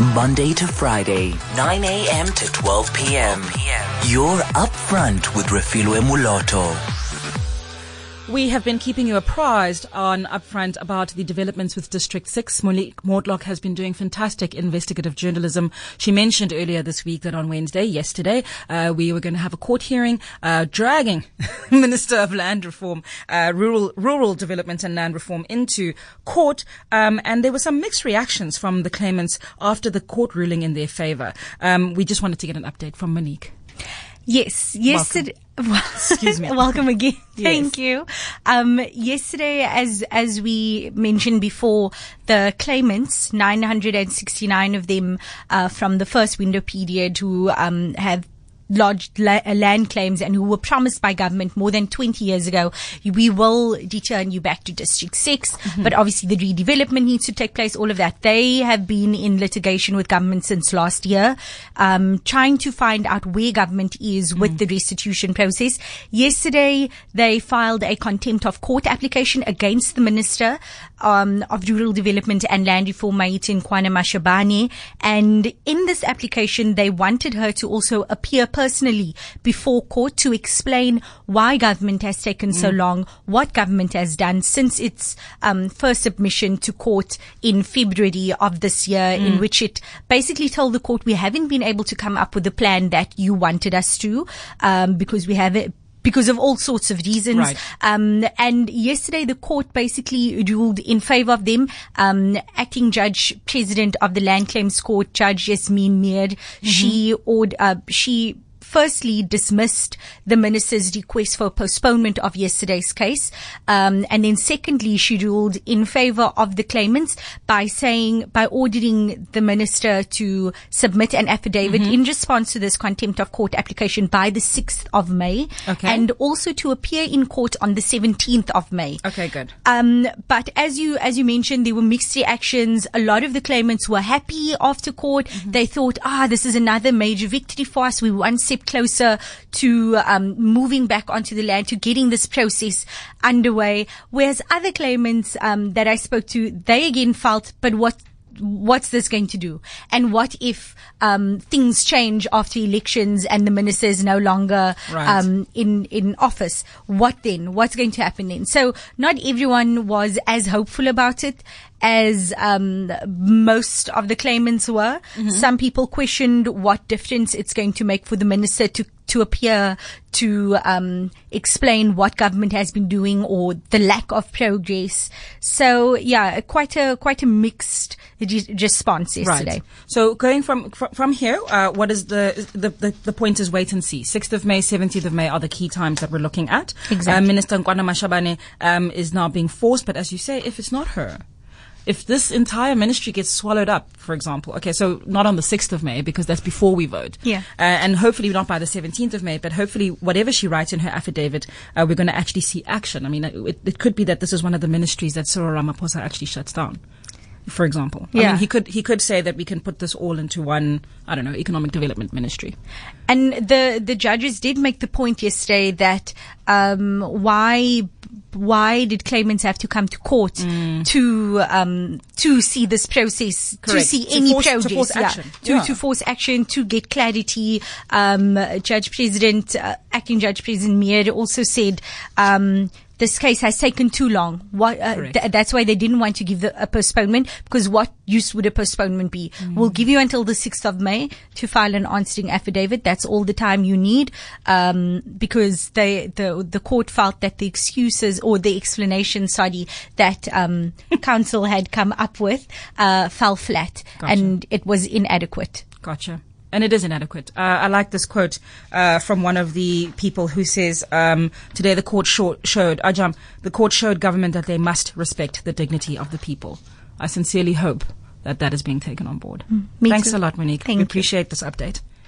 Monday to Friday, 9 a.m. to 12 p.m. You're upfront with Refilwe Muloto. We have been keeping you apprised on Upfront about the developments with District 6. Monique Mortlock has been doing fantastic investigative journalism. She mentioned earlier this week that on yesterday, we were going to have a court hearing dragging Minister of Land Reform, Rural Development and Land Reform into court. And there were some mixed reactions from the claimants after the court ruling in their favor. We just wanted to get an update from Monique. Yes, yesterday. Excuse me. Welcome again. Yes. Thank you. Yesterday, as we mentioned before, the claimants, 969 of them, from the first window period who, have lodged land claims and who were promised by government more than 20 years ago, we will return you back to District 6. Mm-hmm. But obviously the redevelopment needs to take place, all of that. They have been in litigation with government since last year, trying to find out where government is with the restitution process. Yesterday, they filed a contempt of court application against the Minister of Rural Development and Land Reform, Maite Nkoana Mashabane. And in this application, they wanted her to also appear personally before court to explain why government has taken so long, what government has done since its first submission to court in February of this year, in which it basically told the court, we haven't been able to come up with the plan that you wanted us to, because of all sorts of reasons. Right. And yesterday the court basically ruled in favor of them. Acting Judge President of the Land Claims Court, Judge Yasmin Mir, she firstly dismissed the minister's request for postponement of yesterday's case. And then secondly, she ruled in favor of the claimants by ordering the minister to submit an affidavit in response to this contempt of court application by the 6th of May. Okay. And also to appear in court on the 17th of May. Okay, good. But as you mentioned, there were mixed reactions. A lot of the claimants were happy after court. They thought, this is another major victory for us. We were one step closer to moving back onto the land, to getting this process underway. Whereas other claimants that I spoke to, they again felt, but what's this going to do? And what if things change after elections and the minister is no longer in office? What then? What's going to happen then? So not everyone was as hopeful about it as most of the claimants were. Some people questioned what difference it's going to make for the minister to appear to explain what government has been doing or the lack of progress. So yeah, quite a mixed response yesterday. Right. So going from here, what is the point is wait and see. 6th of May, 17th of May are the key times that we're looking at. Exactly. Minister Nkoana Mashabane is now being forced, but as you say, if it's not her, if this entire ministry gets swallowed up, for example, okay, so not on the 6th of May because that's before we vote. Yeah. And hopefully not by the 17th of May, but hopefully whatever she writes in her affidavit, we're going to actually see action. I mean, it could be that this is one of the ministries that Cyril Ramaphosa actually shuts down, for example. Yeah. I mean, he could say that we can put this all into one, I don't know, economic development ministry. And the judges did make the point yesterday that why did claimants have to come to court to see this process, Correct. to see any progress, to force action. To force action, to get clarity? Acting Judge President Mir also said, this case has taken too long. That's why they didn't want to give a postponement, because what use would a postponement be? We'll give you until the 6th of May to file an answering affidavit. That's all the time you need, because the court felt that the excuses or the explanation, that council had come up with fell flat. Gotcha. And it was inadequate. Gotcha. And it is inadequate. I like this quote from one of the people who says, today the court showed government that they must respect the dignity of the people. I sincerely hope that is being taken on board. Me Thanks too. a lot, Monique. Thank we you. appreciate this update.